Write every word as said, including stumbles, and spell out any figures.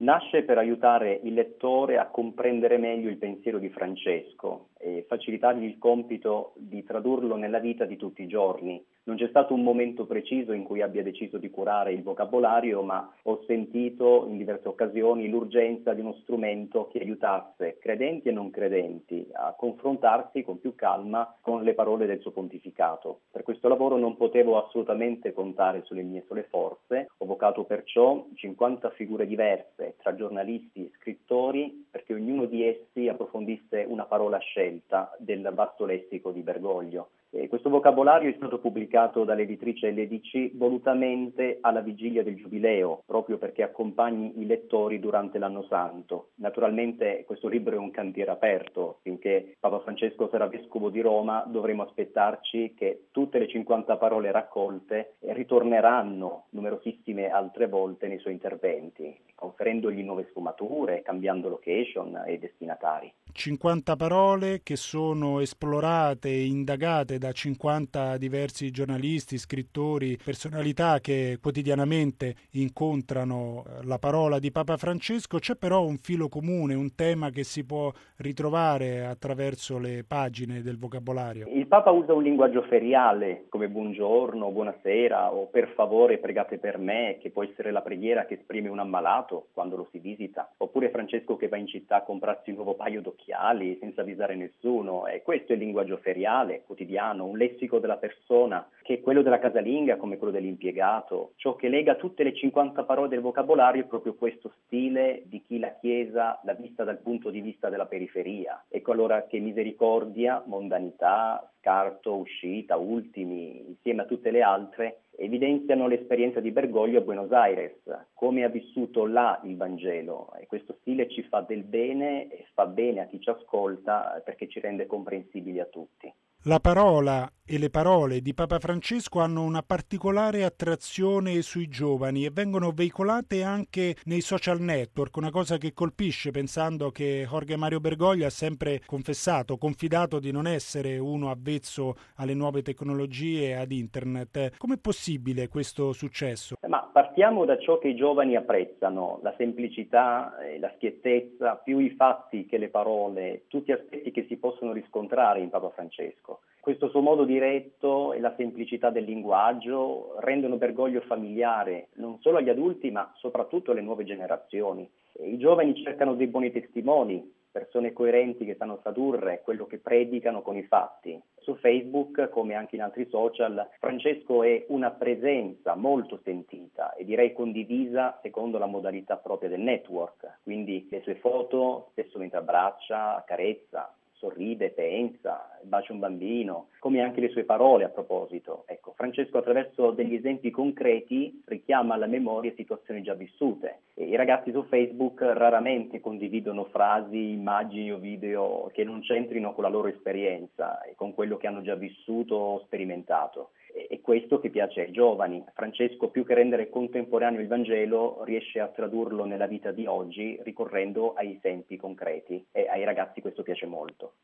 Nasce per aiutare il lettore a comprendere meglio il pensiero di Francesco e facilitargli il compito di tradurlo nella vita di tutti i giorni. Non c'è stato un momento preciso in cui abbia deciso di curare il vocabolario, ma ho sentito in diverse occasioni l'urgenza di uno strumento che aiutasse credenti e non credenti a confrontarsi con più calma con le parole del suo pontificato. Per questo lavoro non potevo assolutamente contare sulle mie sole forze, ho vocato perciò cinquanta figure diverse tra giornalisti e scrittori perché ognuno di essi approfondisse una parola scelta del vasto lessico di Bergoglio. E questo vocabolario è stato pubblicato dall'editrice L D C volutamente alla vigilia del Giubileo, proprio perché accompagni i lettori durante l'anno santo. Naturalmente questo libro è un cantiere aperto, finché Papa Francesco sarà vescovo di Roma dovremo aspettarci che tutte le cinquanta parole raccolte ritorneranno numerosissime altre volte nei suoi interventi, conferendogli nuove sfumature, cambiando location e destinatari. cinquanta parole che sono esplorate e indagate da cinquanta diversi giornalisti, scrittori, personalità che quotidianamente incontrano la parola di Papa Francesco. C'è però un filo comune, un tema che si può ritrovare attraverso le pagine del vocabolario. Il Papa usa un linguaggio feriale come buongiorno, buonasera o per favore pregate per me, che può essere la preghiera che esprime un ammalato quando lo si visita, oppure Francesco che va in città a comprarsi un nuovo paio d'occhiali senza avvisare nessuno. E questo è il linguaggio feriale, quotidiano, un lessico della persona che è quello della casalinga come quello dell'impiegato. Ciò che lega tutte le cinquanta parole del vocabolario è proprio questo stile di chi la Chiesa l'ha vista dal punto di vista della periferia. Ecco allora che misericordia, mondanità, scarto, uscita, ultimi, insieme a tutte le altre, evidenziano l'esperienza di Bergoglio a Buenos Aires, come ha vissuto là il Vangelo, e questo stile ci fa del bene e fa bene a chi ci ascolta perché ci rende comprensibili a tutti. La parola e le parole di Papa Francesco hanno una particolare attrazione sui giovani e vengono veicolate anche nei social network, una cosa che colpisce pensando che Jorge Mario Bergoglio ha sempre confessato, confidato di non essere uno avvezzo alle nuove tecnologie e ad internet. Com'è possibile questo successo? Ma partiamo da ciò che i giovani apprezzano, la semplicità, eh, la schiettezza, più i fatti che le parole, tutti aspetti che si possono riscontrare in Papa Francesco. Questo suo modo diretto e la semplicità del linguaggio rendono Bergoglio familiare non solo agli adulti ma soprattutto alle nuove generazioni. E i giovani cercano dei buoni testimoni, persone coerenti che sanno tradurre quello che predicano con i fatti. Su Facebook, come anche in altri social, Francesco è una presenza molto sentita e direi condivisa secondo la modalità propria del network. Quindi le sue foto spesso mentre abbraccia, accarezza, sorride, pensa, bacia un bambino, come anche le sue parole a proposito. Ecco, Francesco attraverso degli esempi concreti richiama alla memoria situazioni già vissute. E i ragazzi su Facebook raramente condividono frasi, immagini o video che non c'entrino con la loro esperienza e con quello che hanno già vissuto o sperimentato. È questo che piace ai giovani. Francesco, più che rendere contemporaneo il Vangelo, riesce a tradurlo nella vita di oggi ricorrendo ai esempi concreti e ai ragazzi questo piace molto.